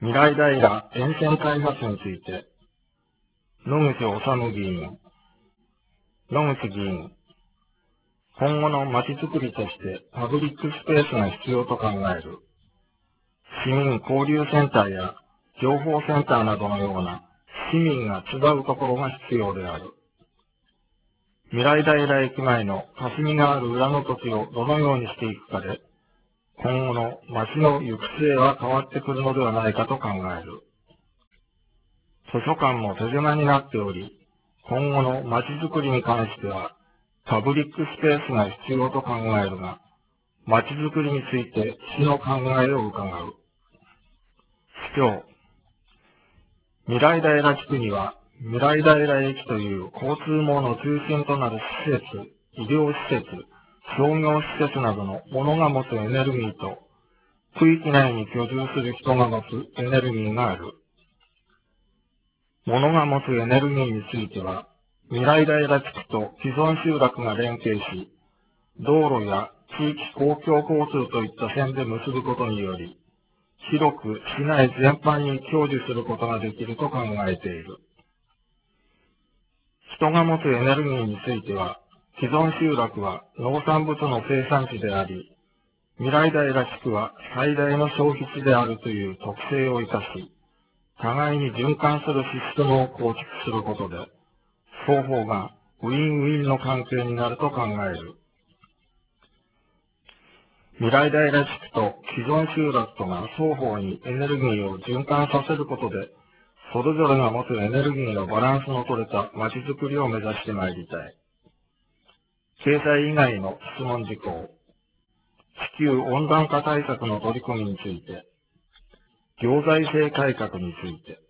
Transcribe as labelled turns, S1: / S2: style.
S1: 未来平沿線開発について、野口治議員。野口議員、今後の街づくりとしてパブリックスペースが必要と考える。市民交流センターや情報センターなどのような市民が集うところが必要である。未来平駅前の霞がある裏の土地をどのようにしていくかで、今後の街の行く末は変わってくるのではないかと考える。図書館も手狭になっており、今後の街づくりに関しては、パブリックスペースが必要と考えるが、街づくりについて市の考えを伺う。市長、未来平地区には、未来平駅という交通網の中心となる施設、医療施設、商業施設などの物が持つエネルギーと、区域内に居住する人が持つエネルギーがある。物が持つエネルギーについては、未来平地区と既存集落が連携し、道路や地域公共交通といった線で結ぶことにより、広く市内全般に享受することができると考えている。人が持つエネルギーについては、既存集落は農産物の生産地であり、未来平地区は最大の消費地であるという特性を生かし、互いに循環するシステムを構築することで、双方がウィンウィンの関係になると考える。未来平地区と既存集落とが双方にエネルギーを循環させることで、それぞれが持つエネルギーのバランスの取れた街づくりを目指してまいりたい。経済以外の質問事項、地球温暖化対策の取り組みについて、行財政改革について、